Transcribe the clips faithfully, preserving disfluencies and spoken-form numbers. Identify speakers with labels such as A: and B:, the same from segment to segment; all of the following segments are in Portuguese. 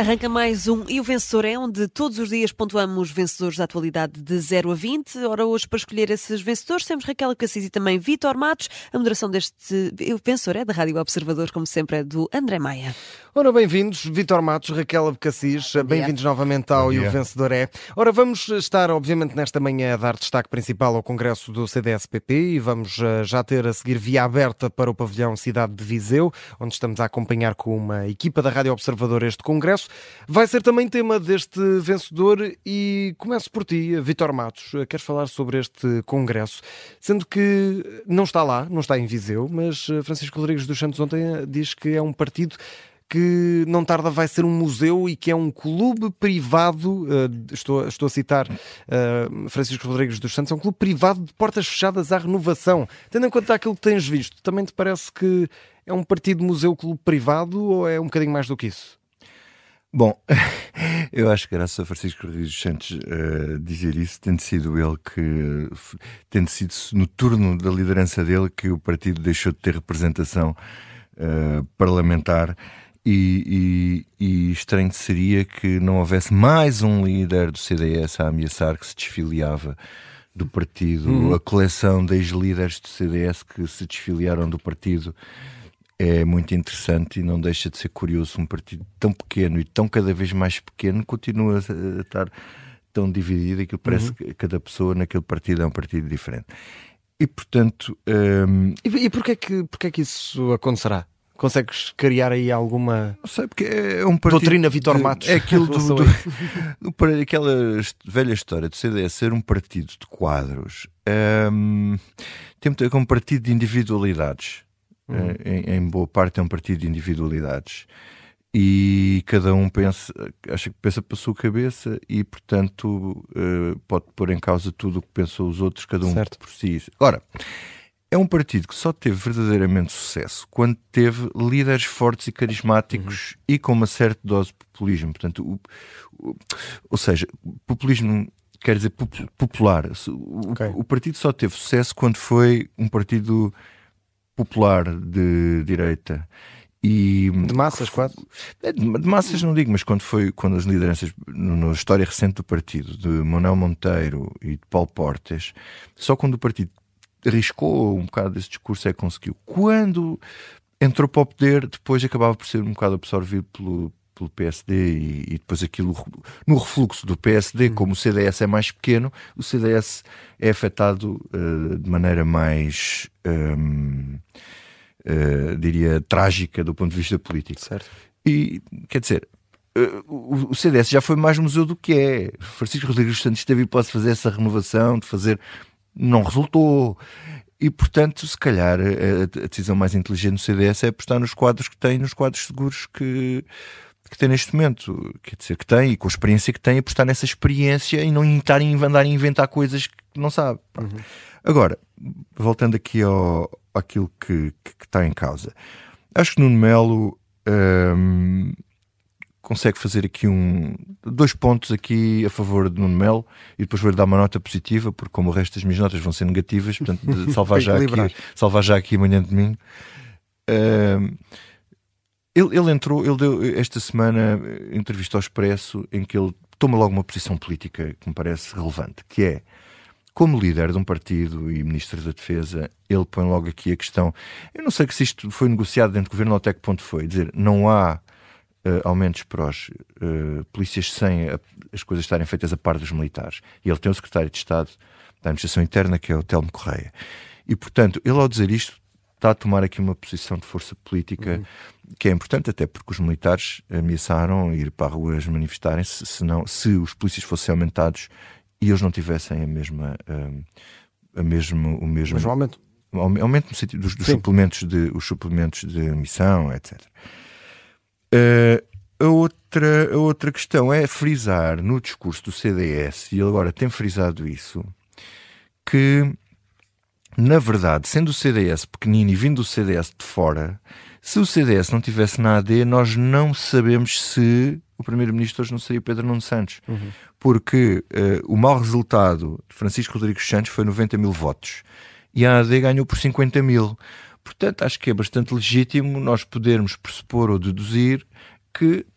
A: Arranca mais um E o Vencedor é, onde todos os dias pontuamos vencedores da atualidade de zero a vinte. Ora, hoje, para escolher esses vencedores, temos Raquel Cassis e também Vítor Matos. A moderação deste E o Vencedor é da Rádio Observador, como sempre, é do André Maia.
B: Ora, bem-vindos, Vítor Matos, Raquel Cassis, bem-vindos novamente ao E o Vencedor é. Ora, vamos estar, obviamente, nesta manhã a dar destaque principal ao Congresso do C D S P P e vamos já ter a seguir via aberta para o pavilhão Cidade de Viseu, onde estamos a acompanhar com uma equipa da Rádio Observador este Congresso. Vai ser também tema deste vencedor e começo por ti, Vítor Matos. Queres falar sobre este Congresso? Sendo que não está lá, não está em Viseu, mas Francisco Rodrigues dos Santos ontem diz que é um partido que não tarda vai ser um museu e que é um clube privado, uh, estou, estou a citar uh, Francisco Rodrigues dos Santos, é um clube privado de portas fechadas à renovação. Tendo em conta aquilo que tens visto, também te parece que é um partido museu-clube privado ou é um bocadinho mais do que isso?
C: Bom, eu acho que graças a Francisco Rodrigues dos Santos uh, dizer isso, tendo sido ele que, tendo sido no turno da liderança dele, que o partido deixou de ter representação uh, parlamentar. E, e, e estranho seria que não houvesse mais um líder do C D S a ameaçar que se desfiliava do partido. Uhum. A coleção de ex-líderes do C D S que se desfiliaram do partido é muito interessante e não deixa de ser curioso. Um partido tão pequeno e tão cada vez mais pequeno continua a estar tão dividido e que parece uhum. que cada pessoa naquele partido é um partido diferente. E portanto... Um...
B: E, e porquê que, porquê que isso acontecerá? Consegues criar aí alguma
C: não sei, porque é um partido
B: doutrina Vítor Matos?
C: É aquilo do, do, do, aquela velha história do C D S ser um partido de quadros. Um, tem muito a ver com um partido de individualidades. Uhum. Em, em boa parte é um partido de individualidades. E cada um pensa, acha que pensa para a sua cabeça e, portanto, uh, pode pôr em causa tudo o que pensam os outros, cada um certo. Por si. Agora, é um partido que só teve verdadeiramente sucesso quando teve líderes fortes e carismáticos uhum. e com uma certa dose de populismo. Portanto, o, o, ou seja, populismo quer dizer popular. O, okay. o partido só teve sucesso quando foi um partido popular de direita. E,
B: de massas, quase?
C: De massas não digo, mas quando foi quando as lideranças, na história recente do partido, de Manuel Monteiro e de Paulo Portas, só quando o partido arriscou um bocado desse discurso é que conseguiu. Quando entrou para o poder, depois acabava por ser um bocado absorvido pelo, pelo P S D e, e depois aquilo, no refluxo do P S D, como o C D S é mais pequeno, o C D S é afetado uh, de maneira mais, um, uh, diria, trágica do ponto de vista político.
B: Certo.
C: E, quer dizer, uh, o, o C D S já foi mais museu do que é. Francisco Rodrigues dos Santos teve hipótese de fazer essa renovação, de fazer... Não resultou. E, portanto, se calhar a, a decisão mais inteligente do C D S é apostar nos quadros que tem, nos quadros seguros que, que tem neste momento. Quer dizer, que tem, e com a experiência que tem, apostar nessa experiência e não estarem a andar a inventar coisas que não sabe. Uhum. Agora, voltando aqui ao, àquilo que, que, que está em causa. Acho que Nuno Melo... Hum, consegue fazer aqui um, dois pontos aqui a favor de Nuno Melo e depois vou-lhe dar uma nota positiva, porque como o resto das minhas notas vão ser negativas, portanto, de salvar, já aqui, salvar já aqui amanhã de domingo. Uh, ele, ele entrou, ele deu esta semana entrevista ao Expresso em que ele toma logo uma posição política que me parece relevante, que é, como líder de um partido e Ministro da Defesa, ele põe logo aqui a questão, eu não sei se isto foi negociado dentro do governo ou até que ponto foi, dizer, não há Uh, aumentos para os uh, polícias sem a, as coisas estarem feitas a par dos militares. E ele tem o secretário de Estado da Administração Interna, que é o Telmo Correia. E, portanto, ele ao dizer isto está a tomar aqui uma posição de força política uhum. que é importante, até porque os militares ameaçaram ir para a rua manifestarem-se se, não, se os polícias fossem aumentados e eles não tivessem a mesma, uh, a mesmo, o mesmo,
B: mesmo aumento.
C: Aumento no sentido dos, dos suplementos de, os suplementos de missão, etcétera. Uh, a, outra, a outra questão é frisar no discurso do C D S, e ele agora tem frisado isso, que, na verdade, sendo o C D S pequenino e vindo do C D S de fora, se o C D S não tivesse na A D, nós não sabemos se o primeiro-ministro hoje não seria Pedro Nuno Santos. Uhum. Porque uh, o mau resultado de Francisco Rodrigues Santos foi noventa mil votos e a A D ganhou por cinquenta mil. Portanto, acho que é bastante legítimo nós podermos pressupor ou deduzir que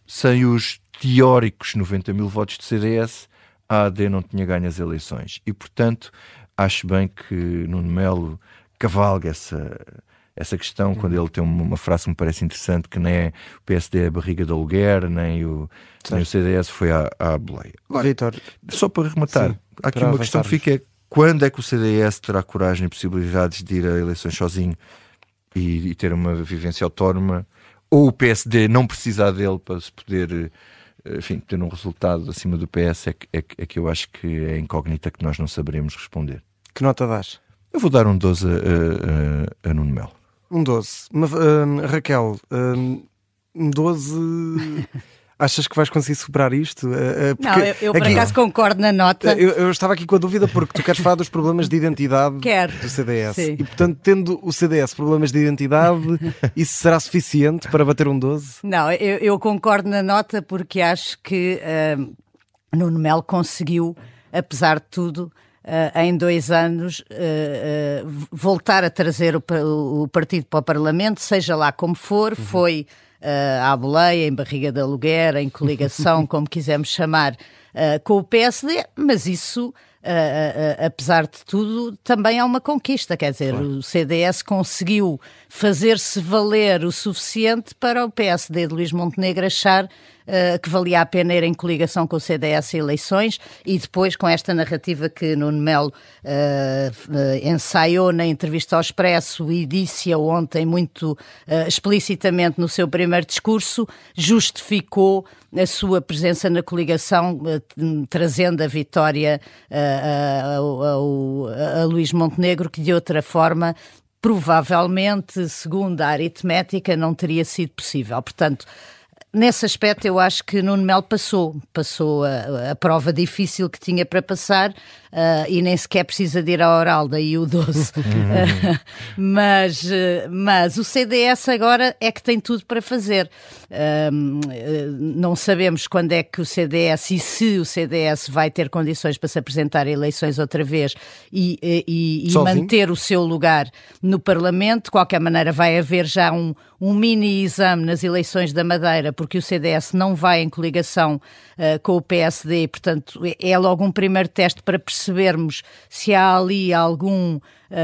C: sem os teóricos noventa mil votos do C D S, a A D não tinha ganho as eleições. E, portanto, acho bem que Nuno Melo cavalga essa, essa questão, uhum. quando ele tem uma, uma frase que me parece interessante, que nem é o P S D é a barriga de aluguer, nem o, nem o C D S foi à, à boleia.
B: Vitor,
C: só para rematar,
B: sim,
C: há aqui
B: para
C: uma questão que fica, é quando é que o C D S terá coragem e possibilidades de ir a eleições sozinho e, e ter uma vivência autónoma, ou o P S D não precisar dele para se poder, enfim, ter um resultado acima do P S, é que, é, é que eu acho que é incógnita que nós não saberemos responder.
B: Que nota dás?
C: Eu vou dar um doze a, a, a Nuno Melo.
B: Um doze. Mas, uh, Raquel, uh, um doze... Achas que vais conseguir superar isto? Uh,
D: não, eu, eu por aqui, acaso concordo na nota.
B: Eu, eu estava aqui com a dúvida porque tu queres falar dos problemas de identidade
D: Quero.
B: do C D S.
D: Sim.
B: E, portanto, tendo o C D S problemas de identidade, isso será suficiente para bater um doze?
D: Não, eu, eu concordo na nota porque acho que uh, Nuno Melo conseguiu, apesar de tudo, Uh, em dois anos, uh, uh, voltar a trazer o, o partido para o Parlamento, seja lá como for, uhum. foi uh, à boleia, em barriga de aluguer, em coligação, como quisermos chamar, uh, com o P S D, mas isso, uh, uh, uh, apesar de tudo, também é uma conquista, quer dizer, claro. O C D S conseguiu fazer-se valer o suficiente para o P S D de Luís Montenegro achar Uh, que valia a pena ir em coligação com o C D S em eleições, e depois com esta narrativa que Nuno Melo uh, uh, ensaiou na entrevista ao Expresso e disse-a ontem muito uh, explicitamente no seu primeiro discurso, justificou a sua presença na coligação, uh, trazendo a vitória uh, a, a, a, a Luís Montenegro, que de outra forma provavelmente, segundo a aritmética, não teria sido possível. Portanto, nesse aspecto eu acho que Nuno Melo passou, passou a, a prova difícil que tinha para passar, uh, e nem sequer precisa de ir à oral, daí o doze. uh, mas, uh, mas o C D S agora é que tem tudo para fazer. Uh, uh, não sabemos quando é que o C D S e se o C D S vai ter condições para se apresentar a eleições outra vez e, e, e manter o seu lugar no Parlamento. De qualquer maneira vai haver já um, um mini exame nas eleições da Madeira, porque o C D S não vai em coligação uh, com o P S D, portanto é logo um primeiro teste para percebermos se há ali algum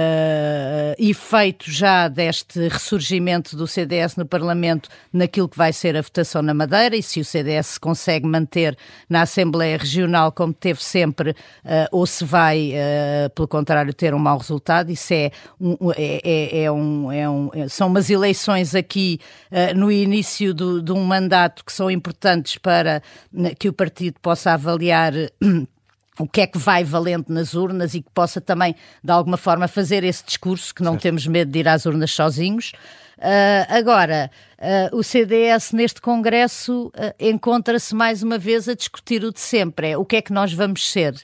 D: uh, efeito já deste ressurgimento do C D S no Parlamento naquilo que vai ser a votação na Madeira, e se o C D S consegue manter na Assembleia Regional como teve sempre, uh, ou se vai, uh, pelo contrário, ter um mau resultado. Isso é, um, é, é, é um, é um, são umas eleições aqui uh, no início do, de um mandato que são importantes para que o partido possa avaliar o que é que vai valendo nas urnas e que possa também, de alguma forma, fazer esse discurso, que não certo. Temos medo de ir às urnas sozinhos. Uh, agora, uh, o C D S neste Congresso uh, encontra-se mais uma vez a discutir o de sempre, é o que é que nós vamos ser.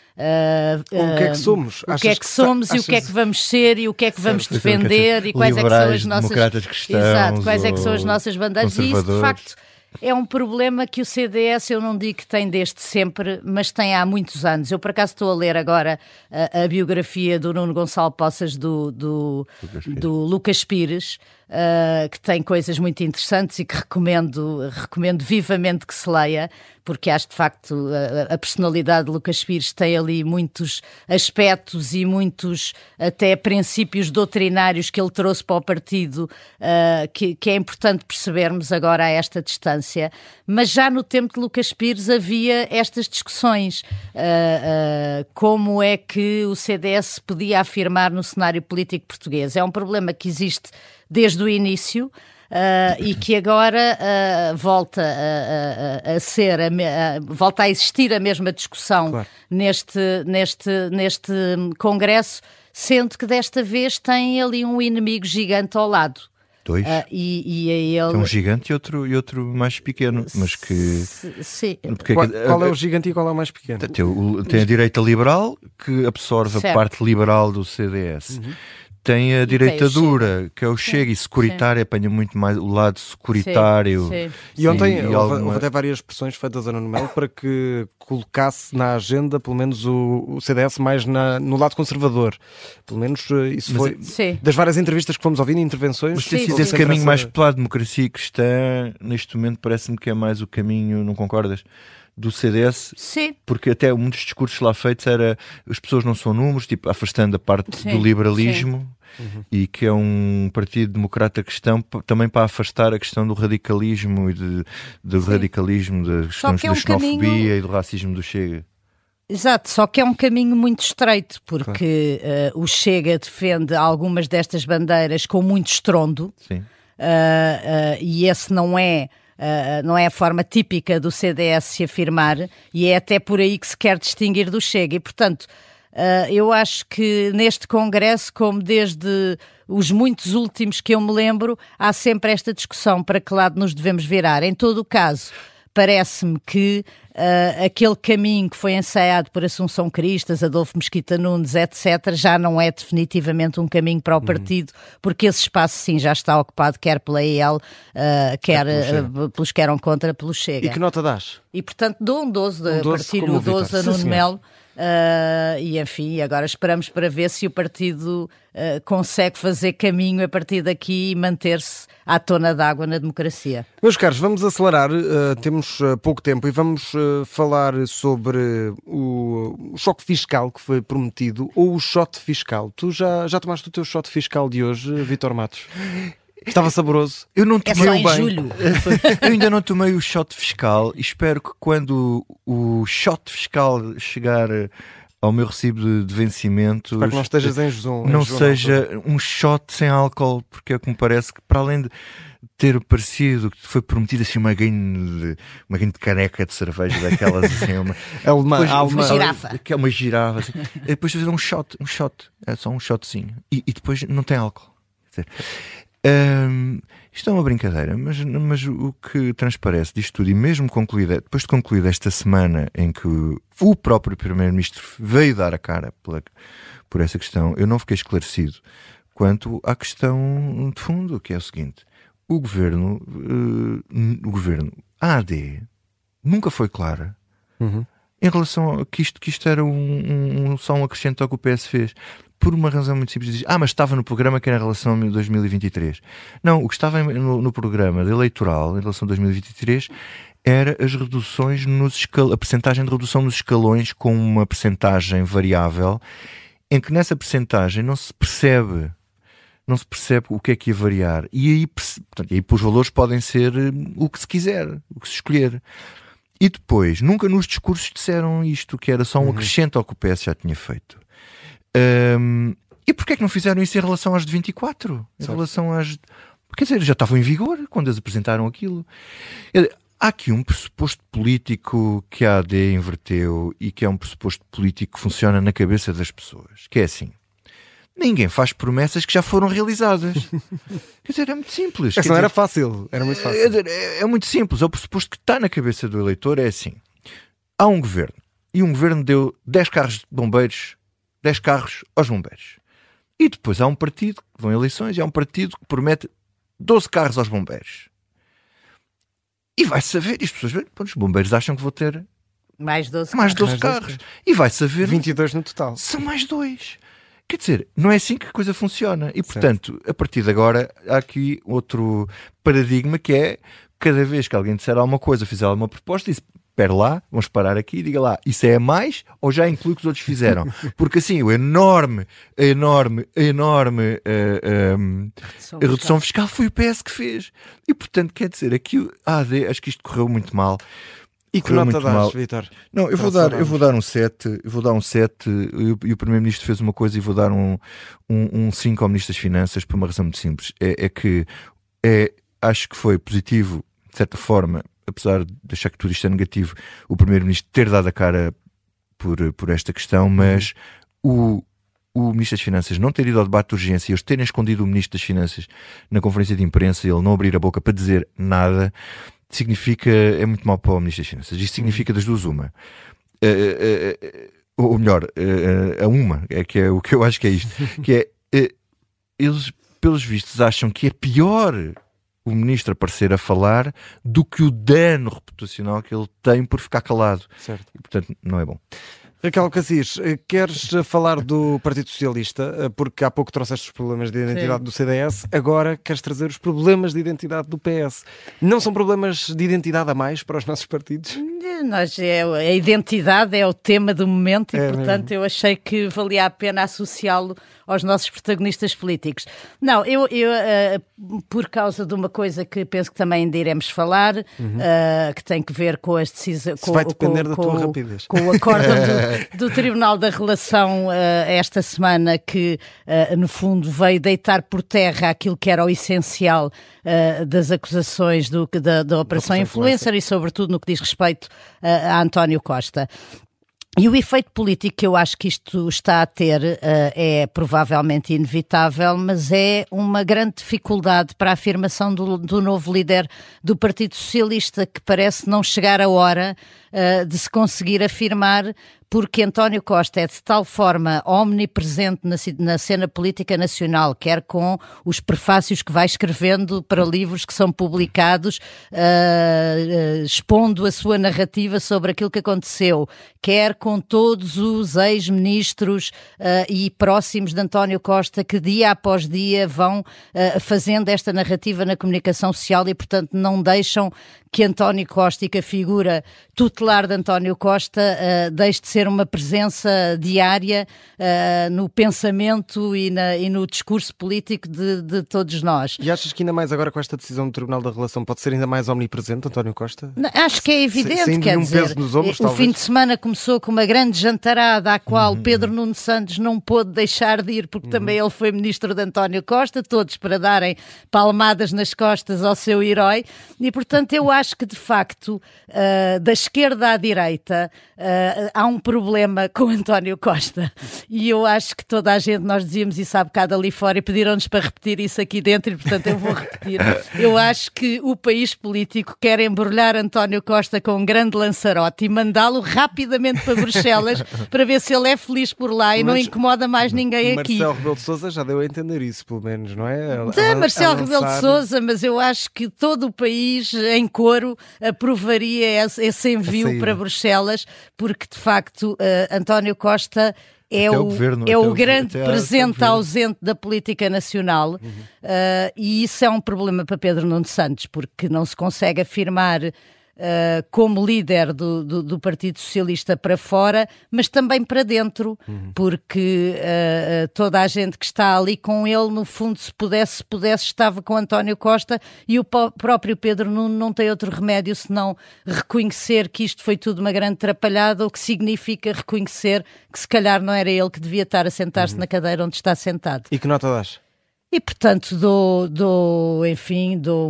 B: Uh, uh, o que é que somos?
D: O que é que, que somos e achas... o que é que vamos ser e o que é que vamos certo, defender e quais é que são as nossas...
C: Cristãos,
D: Exato, quais é que são as nossas bandeiras, e isso, de facto... É um problema que o C D S, eu não digo que tem desde sempre, mas tem há muitos anos. Eu, por acaso, estou a ler agora a, a biografia do Nuno Gonçalo Poças do, do, Lucas do Lucas Pires, uh, que tem coisas muito interessantes e que recomendo, recomendo vivamente que se leia, porque acho, de facto, a, a personalidade de Lucas Pires tem ali muitos aspectos e muitos, até, princípios doutrinários que ele trouxe para o partido, uh, que, que é importante percebermos agora a esta distância. Mas já no tempo de Lucas Pires havia estas discussões. Uh, uh, como é que o C D S podia afirmar no cenário político português? É um problema que existe desde o início, Uh, e que agora uh, volta a, a, a ser, a, a, volta a existir a mesma discussão claro. neste, neste, neste Congresso, sendo que desta vez tem ali um inimigo gigante ao lado.
C: Dois?
D: Uh, e, e ele...
C: Tem um gigante e outro, e outro mais pequeno, mas que...
D: Sim.
B: Porque, qual, qual é o gigante e qual é o mais pequeno?
C: Tem, o, tem a direita liberal, que absorve certo. a parte liberal do C D S. Uhum. tem a
D: E
C: direita
D: tem o
C: dura, que é o Chega, e securitário apanha muito mais o lado securitário.
D: Sim, sim.
B: E ontem
C: e
B: houve,
C: alguma...
B: houve até várias pressões feitas a Nuno Melo para que colocasse na agenda, pelo menos, o, o C D S mais na, no lado conservador. Pelo menos isso foi
D: Sim.
B: das várias entrevistas que fomos ouvindo, intervenções.
C: Mas tem
D: Sim,
C: sido
D: sim,
C: esse
D: sim.
C: caminho
B: essa...
C: mais pela democracia cristã, neste momento parece-me que é mais o caminho, não concordas? Do C D S,
D: Sim.
C: porque até muitos discursos lá feitos era as pessoas não são números, tipo afastando a parte
D: Sim,
C: do liberalismo,
B: Uhum.
C: e que é um partido democrata cristão p- também para afastar a questão do radicalismo e de, do
D: Sim.
C: radicalismo, das questões
D: que é
C: da
D: um
C: xenofobia
D: caminho-
C: e do racismo do Chega.
D: Exato, só que é um caminho muito estreito, porque uh, o Chega defende algumas destas bandeiras com muito estrondo,
C: Sim.
D: uh, uh, e esse não é, uh, não é a forma típica do C D S se afirmar, e é até por aí que se quer distinguir do Chega. E, portanto, uh, eu acho que neste Congresso, como desde os muitos últimos que eu me lembro, há sempre esta discussão para que lado nos devemos virar. Em todo o caso, parece-me que uh, aquele caminho que foi ensaiado por Assunção Cristas, Adolfo Mesquita Nunes, etcétera, já não é definitivamente um caminho para o partido, porque esse espaço sim já está ocupado, quer pela E L, uh, quer uh, pelos que eram contra, pelo Chega.
B: E que nota dás?
D: E portanto dou um doze,
B: Um
D: a
B: doze
D: partir
B: como
D: do
B: o Vítor.
D: doze a
B: Sim,
D: Nuno
B: senhor.
D: Melo. Uh, e enfim, agora esperamos para ver se o partido uh, consegue fazer caminho a partir daqui e manter-se à tona d'água na democracia.
B: Meus caros, vamos acelerar, uh, temos uh, pouco tempo e vamos uh, falar sobre o, o choque fiscal que foi prometido, ou o shot fiscal. Tu já, já tomaste o teu shot fiscal de hoje, Vítor Matos? Estava saboroso.
C: Eu não
D: É
C: tomei
D: só
C: o
D: em
C: bem.
D: julho.
C: Eu ainda não tomei o shot fiscal e espero que quando o shot fiscal chegar ao meu recibo de, de vencimentos,
B: Espero que não estejas em João.
C: não seja um shot sem álcool, porque é que me parece que, para além de ter parecido que foi prometido assim uma ganho de, uma ganho de caneca de cerveja daquelas assim, uma,
B: Alemã,
C: depois,
B: alemã.
D: Uma girafa.
C: que é uma girafa assim, e depois fazer um shot, um shot, é só um shotzinho, e, e depois não tem álcool. Quer dizer, hum, isto é uma brincadeira, mas, mas o que transparece disto tudo, e mesmo concluída, depois de concluída esta semana em que o próprio Primeiro-Ministro veio dar a cara pela, por essa questão, eu não fiquei esclarecido quanto à questão de fundo, que é o seguinte: o governo, uh, o governo A A D nunca foi clara
B: Uhum.
C: em relação a que isto, que isto era um, um, só um acrescento ao que o P S fez. Por uma razão muito simples, diz, ah, mas estava no programa que era em relação a dois mil e vinte e três. Não, o que estava no, no programa eleitoral em relação a dois mil e vinte e três era as reduções nos escal... a percentagem de redução nos escalões, com uma percentagem variável, em que nessa percentagem não se percebe não se percebe o que é que ia variar. E aí, portanto, e aí os valores podem ser o que se quiser, o que se escolher. E depois, nunca nos discursos disseram isto, que era só um uhum. acrescento ao que o P S já tinha feito. Um, e porquê é que não fizeram isso em relação às de vinte e quatro? Em certo. relação às... Quer dizer, já estavam em vigor quando eles apresentaram aquilo. Há aqui um pressuposto político que a A D inverteu e que é um pressuposto político que funciona na cabeça das pessoas, que é assim: ninguém faz promessas que já foram realizadas. Quer dizer, é muito simples.
B: Essa não era fácil, era muito fácil.
C: É, é, é muito simples. É o pressuposto que está na cabeça do eleitor, é assim: há um governo e um governo deu dez carros de bombeiros, dez carros aos bombeiros. E depois há um partido que vão em eleições e há um partido que promete doze carros aos bombeiros. E vai saber, e as pessoas veem, os bombeiros acham que vou ter
D: mais doze,
C: mais doze
B: mais
C: carros. doze. E vai saber,
B: vinte e dois no total.
C: São mais dois. Quer dizer, não é assim que a coisa funciona. E, portanto, certo. A partir de agora, há aqui outro paradigma, que é, cada vez que alguém disser alguma coisa, fizer alguma proposta, diz, espera lá, vamos parar aqui e diga lá, isso é a mais ou já inclui o que os outros fizeram? Porque assim, o enorme, enorme, enorme uh, um, redução, a redução fiscal foi o P S que fez. E, portanto, quer dizer, aqui a A D, acho que isto correu muito mal.
B: E que nota dás, Vítor?
C: Não, eu vou, dar, eu vou dar um sete, eu vou dar um sete, e, e o Primeiro-Ministro fez uma coisa e vou dar um, um, um cinco ao Ministro das Finanças por uma razão muito simples. É, é que é, acho que foi positivo, de certa forma, apesar de achar que tudo isto é negativo, o Primeiro-Ministro ter dado a cara por, por esta questão, mas uhum. o, o Ministro das Finanças não ter ido ao debate de urgência e eles terem escondido o Ministro das Finanças na conferência de imprensa e ele não abrir a boca para dizer nada, significa, é muito mau para o Ministro das Finanças. Isto significa das duas uma. Uh, uh, uh, ou melhor, uh, uh, a uma, é, que é o que eu acho que é isto, que é uh, eles, pelos vistos, acham que é pior o ministro aparecer a falar do que o dano reputacional que ele tem por ficar calado.
B: Certo.
C: E, portanto, não é bom.
B: Raquel Cassis, queres falar do Partido Socialista, porque há pouco trouxeste os problemas de identidade Sim. do C D S, agora queres trazer os problemas de identidade do P S. Não são problemas de identidade a mais para os nossos partidos?
D: Nós, é, a identidade é o tema do momento e,
B: é
D: portanto,
B: mesmo.
D: eu achei que valia a pena associá-lo aos nossos protagonistas políticos. Não, eu, eu uh, por causa de uma coisa que penso que também ainda iremos falar, uhum. uh, que tem que ver com as decisões...
B: Isso vai depender
D: com,
B: da
D: com,
B: tua rapidez.
D: Com o acórdão do, do Tribunal da Relação uh, esta semana, que, uh, no fundo, veio deitar por terra aquilo que era o essencial uh, das acusações do, da, da Operação Influencer e, sobretudo, no que diz respeito uh, a António Costa. E o efeito político que eu acho que isto está a ter uh, é provavelmente inevitável, mas é uma grande dificuldade para a afirmação do, do novo líder do Partido Socialista, que parece não chegar a hora uh, de se conseguir afirmar, porque António Costa é de tal forma omnipresente na, na cena política nacional, quer com os prefácios que vai escrevendo para livros que são publicados, uh, uh, expondo a sua narrativa sobre aquilo que aconteceu, quer com todos os ex-ministros uh, e próximos de António Costa, que dia após dia vão uh, fazendo esta narrativa na comunicação social e, portanto, não deixam que António Costa e que a figura tutelar de António Costa uh, deixe de ser uma presença diária uh, no pensamento e, na, e no discurso político de, de todos nós.
B: E achas que ainda mais agora com esta decisão do Tribunal da Relação pode ser ainda mais omnipresente, António Costa?
D: Não, acho que é evidente,
B: sem, sem
D: quer
B: nenhum
D: dizer,
B: peso nos ombros,
D: o
B: talvez.
D: fim de semana começou com uma grande jantarada à qual uhum. Pedro Nuno Santos não pôde deixar de ir, porque uhum. também ele foi ministro de António Costa, todos para darem palmadas nas costas ao seu herói, e portanto eu acho que de facto uh, da esquerda à direita uh, há um problema com António Costa, e eu acho que toda a gente, nós dizíamos isso há bocado ali fora e pediram-nos para repetir isso aqui dentro, e portanto eu vou repetir. Eu acho que o país político quer embrulhar António Costa com um grande lançarote e mandá-lo rapidamente para Bruxelas para ver se ele é feliz por lá e mas, não incomoda mais ninguém aqui.
B: Marcelo Rebelo de Sousa já deu a entender isso, pelo menos, não é? A,
D: a, Marcelo
B: a lançar...
D: Rebelo de Sousa, mas eu acho que todo o país em coro aprovaria esse, esse envio para Bruxelas, porque de facto uh, António Costa é o, o, governo, é o grande o, presente ausente da política nacional, uhum. uh, e isso é um problema para Pedro Nuno Santos, porque não se consegue afirmar Uh, como líder do, do, do Partido Socialista para fora, mas também para dentro, uhum. porque uh, toda a gente que está ali com ele, no fundo, se pudesse, se pudesse, estava com António Costa, e o p- próprio Pedro Nuno não tem outro remédio senão reconhecer que isto foi tudo uma grande atrapalhada, o que significa reconhecer que se calhar não era ele que devia estar a sentar-se uhum. na cadeira onde está sentado.
B: E que nota dás?
D: E, portanto, dou, dou enfim, dou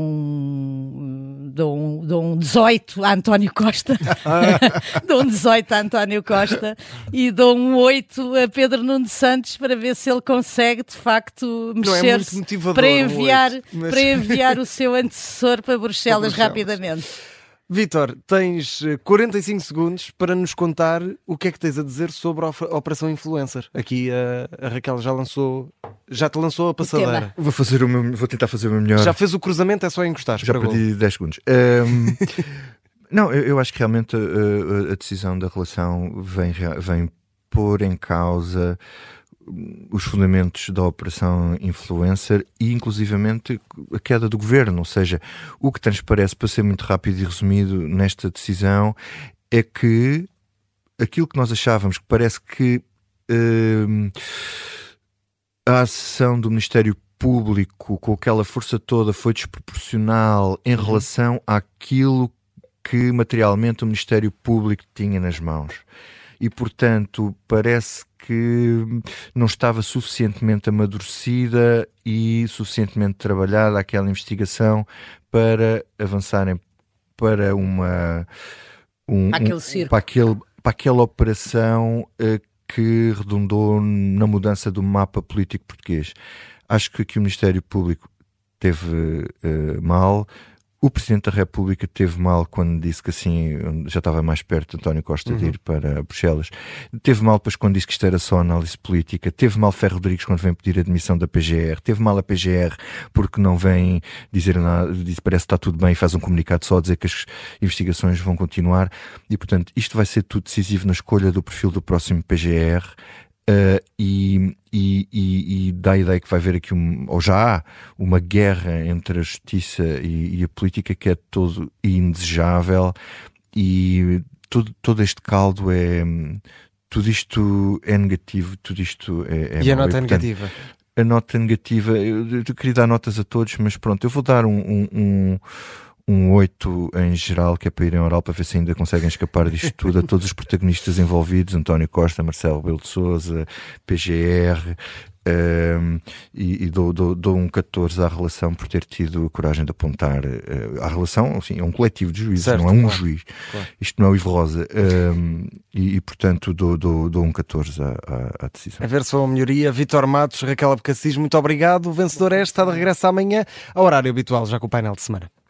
D: um, dou, um, dou um dezoito a António Costa. Dou um dezoito a António Costa e dou um oito a Pedro Nuno Santos para ver se ele consegue, de facto, mexer-se
B: é
D: para, enviar,
B: um mas...
D: para enviar o seu antecessor para Bruxelas, para Bruxelas. rapidamente.
B: Vítor, tens quarenta e cinco segundos para nos contar o que é que tens a dizer sobre a Operação Influencer. Aqui a, a Raquel já lançou, já te lançou a passadeira.
C: Vou, fazer o meu, vou tentar fazer o meu melhor.
B: Já fez o cruzamento, é só encostar.
C: Já perdi dez segundos. Um, não, eu, eu acho que realmente a, a decisão da relação vem, vem pôr em causa os fundamentos da Operação Influencer e inclusivamente a queda do governo, ou seja, o que transparece, para ser muito rápido e resumido nesta decisão, é que aquilo que nós achávamos que parece que hum, a ação do Ministério Público com aquela força toda foi desproporcional em uhum. relação àquilo que materialmente o Ministério Público tinha nas mãos. E, portanto, parece que não estava suficientemente amadurecida e suficientemente trabalhada aquela investigação para avançarem para uma... Um,
D: aquele
C: um,
D: circo.
C: Para, aquele, para aquela operação uh, que redundou na mudança do mapa político português. Acho que aqui o Ministério Público teve uh, mal, O Presidente da República teve mal quando disse que assim, já estava mais perto de António Costa de ir para Bruxelas. Teve mal depois quando disse que isto era só análise política. Teve mal Ferro Rodrigues quando vem pedir a admissão da P G R. Teve mal a P G R porque não vem dizer nada, diz, parece que está tudo bem e faz um comunicado só a dizer que as investigações vão continuar. E, portanto, isto vai ser tudo decisivo na escolha do perfil do próximo P G R. Uh, e, e, e, e dá a ideia que vai haver aqui, um, ou já há, uma guerra entre a justiça e, e a política que é todo indesejável, e todo, todo este caldo é... Tudo isto é negativo, tudo isto é, é
B: E a
C: mau.
B: nota
C: E, portanto,
B: negativa?
C: A nota negativa, eu, eu queria dar notas a todos, mas pronto, eu vou dar um... um, um um oito em geral, que é para irem ao oral para ver se ainda conseguem escapar disto tudo, a todos os protagonistas envolvidos, António Costa, Marcelo Rebelo de Sousa, P G R, um, e, e dou, dou, dou um catorze à relação por ter tido a coragem de apontar uh, à relação, assim, é um coletivo de juízes,
B: certo,
C: não é um
B: claro,
C: juiz,
B: claro.
C: Isto não é o Ivo Rosa, um, e, e portanto dou, dou, dou um catorze à, à, à decisão.
B: A ver se foi uma melhoria. Vítor Matos, Raquel Abcacis, muito obrigado. O vencedor é, está de regresso amanhã, ao horário habitual, já com o painel de semana.